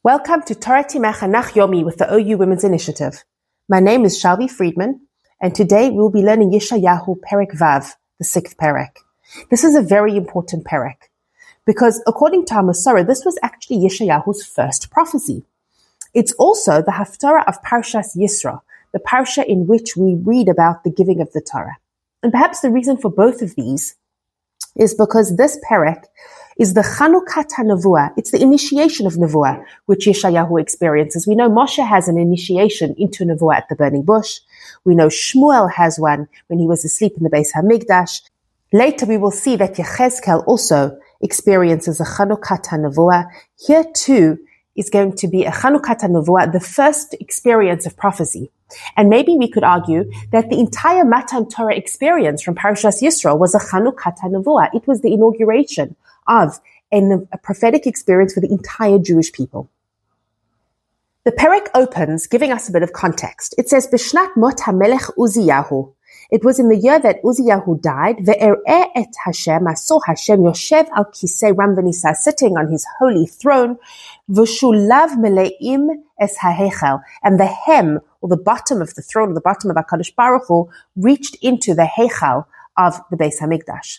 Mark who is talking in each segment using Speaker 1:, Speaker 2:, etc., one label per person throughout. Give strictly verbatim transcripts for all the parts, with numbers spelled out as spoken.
Speaker 1: Welcome to Torah Timech Hanach Yomi with the O U Women's Initiative. My name is Shalvi Friedman, and today we will be learning Yeshayahu Perek Vav, the sixth Perek. This is a very important Perek, because according to our Masorah, this was actually Yeshayahu's first prophecy. It's also the Haftarah of Parshas Yisro, the parsha in which we read about the giving of the Torah. And perhaps the reason for both of these is because this Perek is the Chanukat HaNevuah. It's the initiation of Nevuah, which Yeshayahu experiences. We know Moshe has an initiation into Nevuah at the burning bush. We know Shmuel has one when he was asleep in the Beis HaMikdash. Later we will see that Yechezkel also experiences a Chanukat HaNevuah. Here too is going to be a Chanukat HaNevuah, the first experience of prophecy. And maybe we could argue that the entire Matan Torah experience from Parashas Yisro was a Chanukat HaNevuah. It was the inauguration of a, a prophetic experience for the entire Jewish people. The Perek opens giving us a bit of context. It says, B'shnat mot HaMelech Uziyahu. It was in the year that Uziyahu died. Ve'er'eh et Hashem, I saw Hashem yoshev al kisei ram v'nisa, sitting on his holy throne. V'shulav meleim es ha'hechel. And the hem, or the bottom of the throne, or the bottom of HaKadosh Baruch Hu, reached into the hechel of the Beis HaMikdash.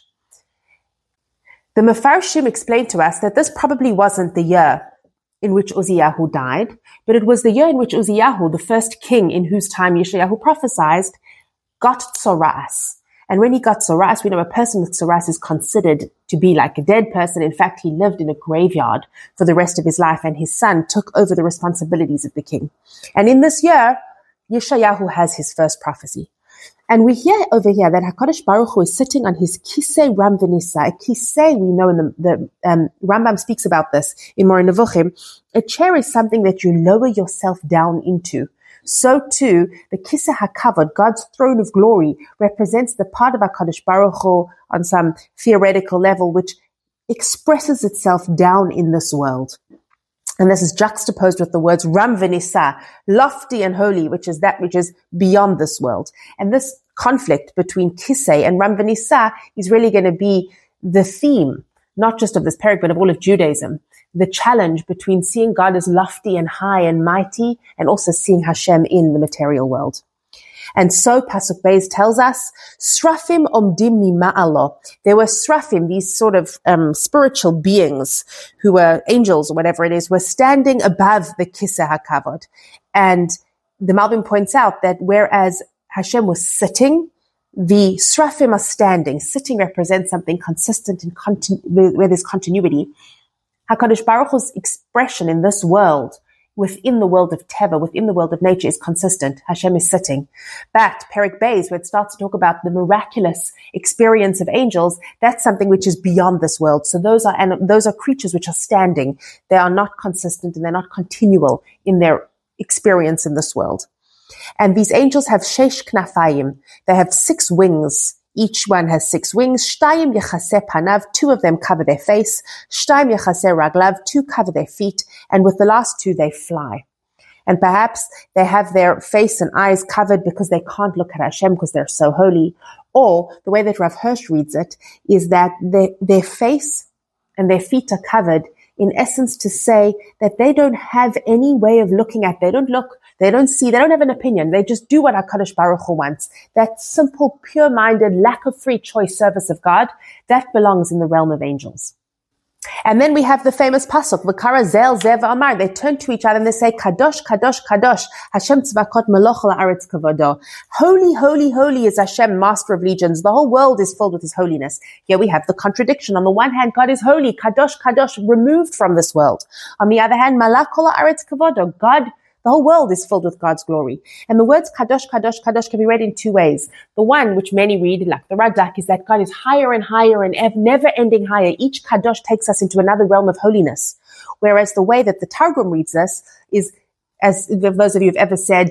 Speaker 1: The Mefarshim explained to us that this probably wasn't the year in which Uziyahu died, but it was the year in which Uziyahu, the first king in whose time Yeshayahu prophesied, got tzoras. And when he got tzoras, we know a person with tzoras is considered to be like a dead person. In fact, he lived in a graveyard for the rest of his life, and his son took over the responsibilities of the king. And in this year, Yeshayahu has his first prophecy. And we hear over here that HaKadosh Baruch Hu is sitting on his kisei ram v'nisa. A kisei, we know in the, the um, Rambam speaks about this in Moreh Nevuchim. A chair is something that you lower yourself down into. So too, the kisei hakavod, God's throne of glory, represents the part of HaKadosh Baruch Hu on some theoretical level which expresses itself down in this world. And this is juxtaposed with the words ram v'nisa, lofty and holy, which is that which is beyond this world. And this conflict between kisei and ram v'nisa is really going to be the theme, not just of this perek, but of all of Judaism. The challenge between seeing God as lofty and high and mighty, and also seeing Hashem in the material world. And so Pasuk Beis tells us, Srafim omdim mima'alo. There were Srafim, these sort of um, spiritual beings who were angels or whatever it is, were standing above the Kisei HaKavod. And the Malbim points out that whereas Hashem was sitting, the Srafim are standing. Sitting represents something consistent and continu- where there's continuity. HaKadosh Baruch Hu's expression in this world, within the world of Teva, within the world of nature, is consistent. Hashem is sitting. But Perek Beis, where it starts to talk about the miraculous experience of angels, that's something which is beyond this world. So those are, and those are creatures which are standing. They are not consistent and they're not continual in their experience in this world. And these angels have shesh knafayim. They have six wings. Each one has six wings. Shtayim yechaseh panav, two of them cover their face. Shtayim yechaseh raglav, two cover their feet. And with the last two, they fly. And perhaps they have their face and eyes covered because they can't look at Hashem because they're so holy. Or the way that Rav Hirsch reads it is that they, their face and their feet are covered in essence to say that they don't have any way of looking at, they don't look, they don't see, they don't have an opinion. They just do what HaKadosh Baruch Hu wants. That simple, pure-minded, lack of free choice service of God, that belongs in the realm of angels. And then we have the famous pasuk, V'kara zel zev amar. They turn to each other and they say, Kadosh, Kadosh, Kadosh, Hashem tzvakot meloch la'aretz kavodo. Holy, holy, holy is Hashem, master of legions. The whole world is filled with his holiness. Here we have the contradiction. On the one hand, God is holy, Kadosh, Kadosh, removed from this world. On the other hand, malach kol la'aretz kavodo. God, the whole world is filled with God's glory. And the words Kadosh, Kadosh, Kadosh can be read in two ways. The one, which many read, like the Radak, is that God is higher and higher and never ending higher. Each Kadosh takes us into another realm of holiness. Whereas the way that the Targum reads this is, as those of you have ever said,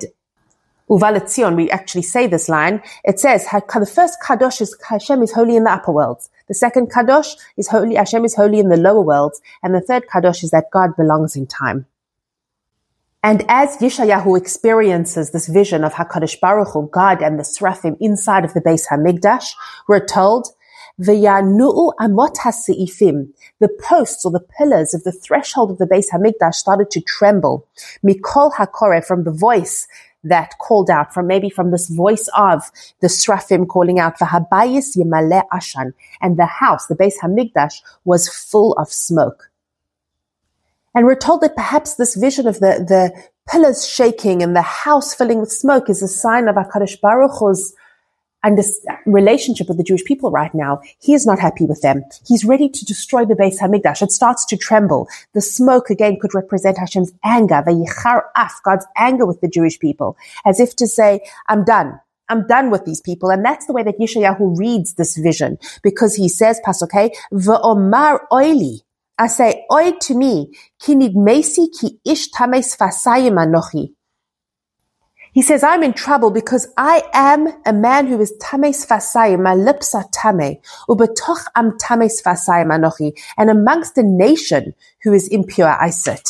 Speaker 1: Uva Letzion, we actually say this line. It says, the first Kadosh is Hashem is holy in the upper worlds. The second Kadosh is holy, Hashem is holy in the lower worlds. And the third Kadosh is that God belongs in time. And as Yeshayahu experiences this vision of HaKadosh Baruch Hu, God and the Seraphim inside of the Beis HaMikdash, we're told V'yanu'u amot ha'seifim. The posts or the pillars of the threshold of the Beis Hamikdash started to tremble. Mikol hakoreh, from the voice that called out, from maybe from this voice of the Srafim calling out, V'habayis yemale ashan. And the house, the Beis Hamikdash, was full of smoke. And we're told that perhaps this vision of the, the pillars shaking and the house filling with smoke is a sign of HaKadosh Baruch Hu's and this relationship with the Jewish people right now. He is not happy with them. He's ready to destroy the Beis Hamikdash. It starts to tremble. The smoke again could represent Hashem's anger, Vayichar af, God's anger with the Jewish people, as if to say, I'm done. I'm done with these people. And that's the way that Yeshayahu reads this vision, because he says, Pasuk Hey, V'omar oili. I say, oi to me, ki nidmesi ki ish tames fasayim anochi. He says, I'm in trouble because I am a man who is tames fasayim, my lips are tame, ubetoch am tames fasayim anochi, and amongst a nation who is impure I sit.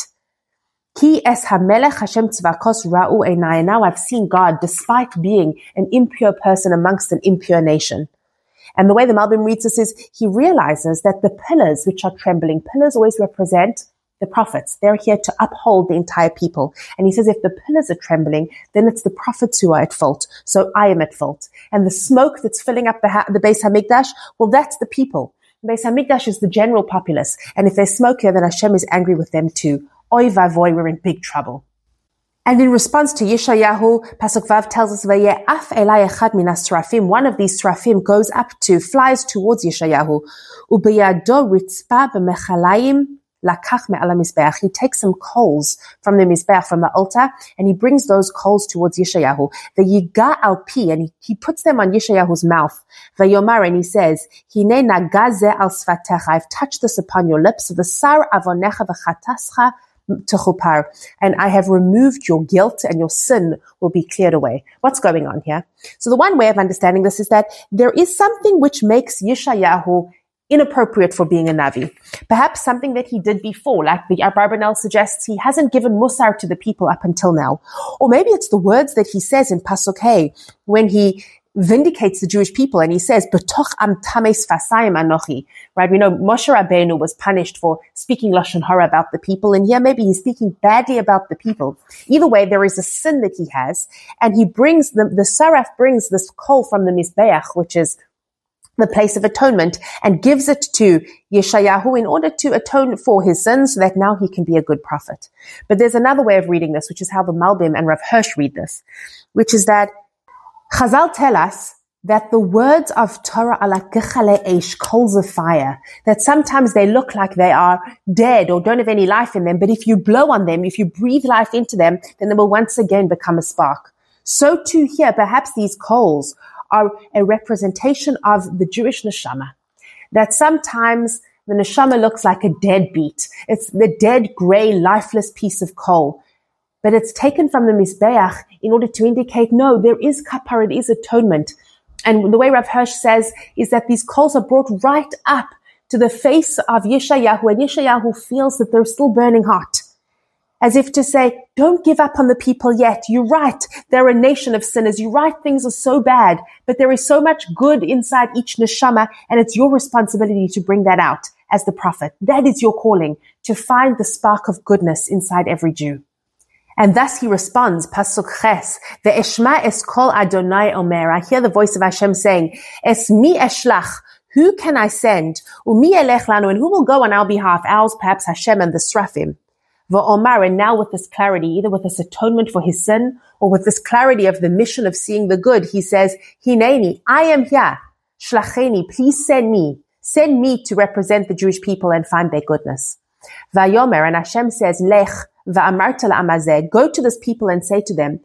Speaker 1: Ki es hamelech Hashem tzvakos ra'u einai. Now I've seen God despite being an impure person amongst an impure nation. And the way the Malbim reads this is he realizes that the pillars which are trembling, pillars always represent the prophets. They're here to uphold the entire people. And he says if the pillars are trembling, then it's the prophets who are at fault. So I am at fault. And the smoke that's filling up the, ha- the Beis Hamikdash, well, that's the people. The Beis Hamikdash is the general populace. And if there's smoke here, then Hashem is angry with them too. Oy vavoy, we're in big trouble. And in response to Yeshayahu, Pasuk Vav tells us, Vayeh af elai echad min ha-srafim. One of these srafim goes up to, flies towards Yeshayahu. Ubeyado ritzpa b'mechalayim lakach me'al ha-mizbeach. He takes some coals from the mizbeach, from the altar, and he brings those coals towards Yeshayahu. Vayiga al pi, and he, he puts them on Yeshayahu's mouth. Vayomar, and he says, Hine nagaze al svatecha. I've touched this upon your lips. V'sar avonecha v'chatascha Techupar, and I have removed your guilt and your sin will be cleared away. What's going on here? So the one way of understanding this is that there is something which makes Yeshayahu inappropriate for being a Navi. Perhaps something that he did before, like the Abarbanel suggests he hasn't given Musar to the people up until now. Or maybe it's the words that he says in Pasuk Hey, when he vindicates the Jewish people and he says, B'toch am tames fasayim anochi. Right? We know Moshe Rabbeinu was punished for speaking Lashon Hara about the people, and here maybe he's speaking badly about the people. Either way, there is a sin that he has, and he brings, the, the Saraf brings this coal from the Mizbeach, which is the place of atonement, and gives it to Yeshayahu in order to atone for his sins so that now he can be a good prophet. But there's another way of reading this, which is how the Malbim and Rav Hirsch read this, which is that Chazal tell us that the words of Torah are like gechale eish, coals of fire, that sometimes they look like they are dead or don't have any life in them, but if you blow on them, if you breathe life into them, then they will once again become a spark. So too here, perhaps these coals are a representation of the Jewish neshama, that sometimes the neshama looks like a deadbeat. It's the dead, gray, lifeless piece of coal. But it's taken from the Mizbeach in order to indicate, no, there is kapara, there is atonement. And the way Rav Hirsch says is that these coals are brought right up to the face of Yeshayahu, and Yeshayahu feels that they're still burning hot. As if to say, don't give up on the people yet. You're right. They're a nation of sinners. You're right. Things are so bad, but there is so much good inside each neshama, and it's your responsibility to bring that out as the prophet. That is your calling, to find the spark of goodness inside every Jew. And thus he responds, Pasuk Ches, Ve'eshma es kol Adonai omer. I hear the voice of Hashem saying, Es mi eshlach, who can I send? Umi elech lanu, and who will go on our behalf? Ours, perhaps Hashem and the Srafim. Ve'omar, and now with this clarity, either with this atonement for his sin, or with this clarity of the mission of seeing the good, he says, Hineni, I am here. Shlacheni, please send me. Send me to represent the Jewish people and find their goodness. Vayomer, and Hashem says, Lech, va'amarta la'amazeh, go to this people and say to them,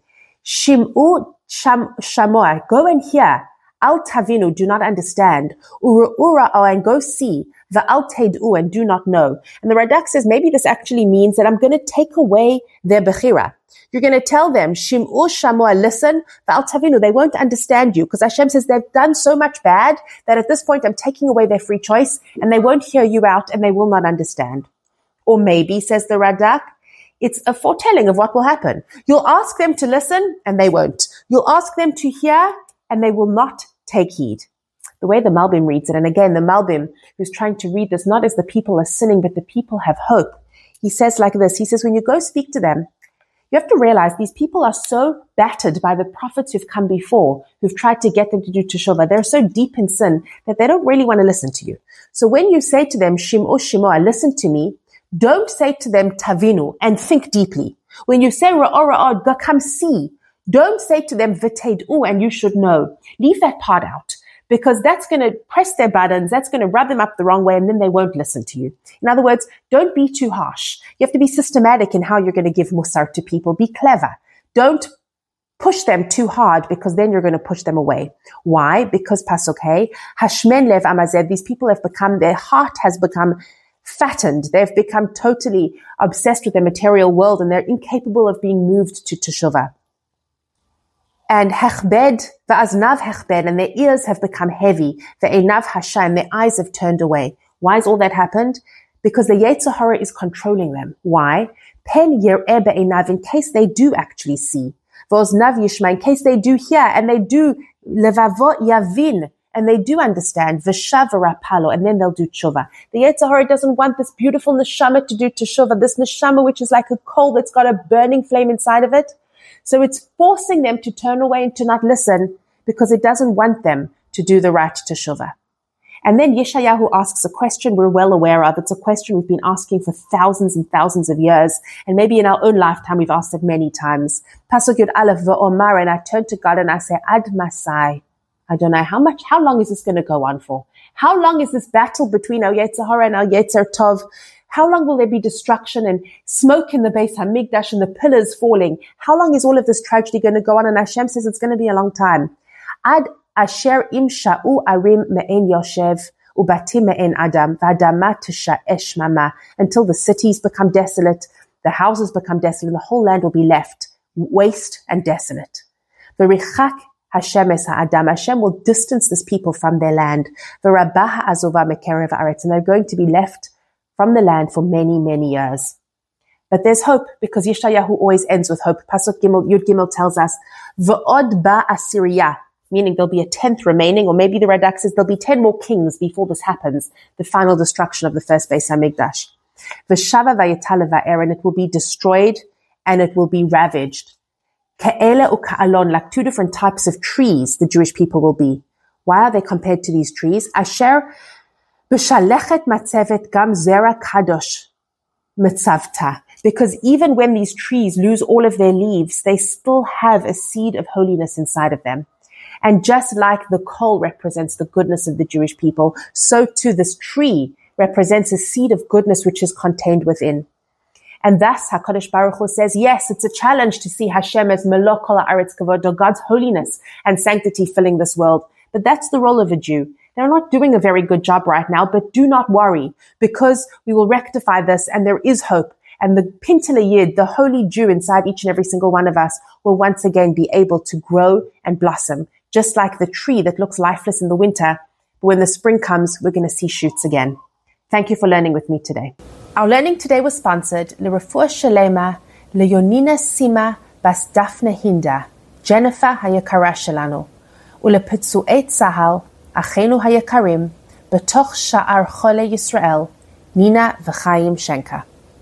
Speaker 1: Shim'u sham, shamoa, go and hear, al tavinu, do not understand, ura and go see, va'al ted'u, and do not know. And the Radak says, maybe this actually means that I'm going to take away their bechira. You're going to tell them, Shim'u shamoa, listen, va'al tavinu, they won't understand you, because Hashem says they've done so much bad that at this point I'm taking away their free choice, and they won't hear you out, and they will not understand. Or maybe, says the Radak, it's a foretelling of what will happen. You'll ask them to listen, and they won't. You'll ask them to hear, and they will not take heed. the way the Malbim reads it, and again, the Malbim who's trying to read this not as the people are sinning, but the people have hope. He says like this, he says, when you go speak to them, you have to realize these people are so battered by the prophets who've come before, who've tried to get them to do teshuvah. They're so deep in sin that they don't really want to listen to you. So when you say to them, Shim'u Shimoah, listen to me, don't say to them, Tavinu, and think deeply. When you say Ra'ah Ra'ah, go come see, don't say to them, V'teidu, and you should know. Leave that part out, because that's going to press their buttons, that's going to rub them up the wrong way, and then they won't listen to you. In other words, don't be too harsh. You have to be systematic in how you're going to give musar to people. Be clever. Don't push them too hard, because then you're going to push them away. Why? Because Pasuk Hey, Hashmen Lev Amazed, these people have become, their heart has become fattened. They've become totally obsessed with the material world, and they're incapable of being moved to teshuvah. And hechbed, va'aznav hechbed, and their ears have become heavy. Ve'enav hasha, and their eyes have turned away. Why has all that happened? Because the Yetzer Hara is controlling them. Why? Pen yir'eh be'enav, in case they do actually see. V'oznav yishma, in case they do hear, and they do levavot yavin, and they do understand. V'shav v'rapalo, and then they'll do tshuva. The Yetzer Hara doesn't want this beautiful neshama to do teshuvah, this neshama which is like a coal that's got a burning flame inside of it. So it's forcing them to turn away and to not listen, because it doesn't want them to do the right teshuvah. And then Yeshayahu asks a question we're well aware of. It's a question we've been asking for thousands and thousands of years. And maybe in our own lifetime, we've asked it many times. Pasuk Yud Aleph V'omar, and I turn to God and I say, Ad Masai. I don't know how much, how long is this going to go on for? How long is this battle between our Yetzer Hara and our Yetzer Tov? How long will there be destruction and smoke in the Beis Hamikdash and the pillars falling? How long is all of this tragedy going to go on? And Hashem says it's going to be a long time. Ad asher im sha'u arim me'en yoshev ubatim me'en adam v'adama tisha'esh mama, until the cities become desolate, the houses become desolate, and the whole land will be left waste and desolate. V'richak Hashem es ha'adam, Hashem will distance this people from their land. V'rabah azova mekerev haaretz, and they're going to be left from the land for many, many years. But there's hope, because Yeshayahu always ends with hope. Pasuk Gimel, Yud Gimel tells us, V'od ba Assyria, meaning there'll be a tenth remaining, or maybe the Radak says there'll be ten more kings before this happens, the final destruction of the first Beis Hamikdash. V'shava v'yetale va'er, and it will be destroyed and it will be ravaged. Ka'ele u'ka'alon, like two different types of trees the Jewish people will be. Why are they compared to these trees? Asher B'shalechet matzevet gam zera kadosh mitzavta. Because even when these trees lose all of their leaves, they still have a seed of holiness inside of them. And just like the coal represents the goodness of the Jewish people, so too this tree represents a seed of goodness which is contained within. And thus HaKadosh Baruch Hu says, yes, it's a challenge to see Hashem as Melok Kol Haaretz Kavod, God's holiness and sanctity filling this world. But that's the role of a Jew. They're not doing a very good job right now, but do not worry, because we will rectify this, and there is hope. And the Pintele Yid, the holy Jew inside each and every single one of us, will once again be able to grow and blossom, just like the tree that looks lifeless in the winter. But when the spring comes, we're going to see shoots again. Thank you for learning with me today. Our learning today was sponsored L'Refuah Shalema, Leonina Sima Bas Daphne Hinda, Jennifer Hayakara Shelano, Ulepetsu'ei Tzahal, Achenu Hayakarim, Betoch Sha'ar Chole Yisrael, Nina V'chaim Shenka.